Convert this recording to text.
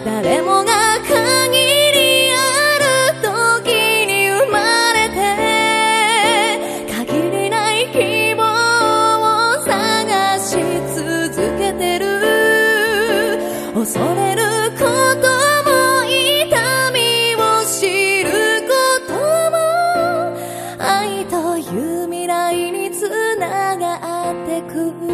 誰もが限りある時に生まれて、限りない希望を探し続けてる。恐れることも痛みを知ることも、愛という未来につながってく。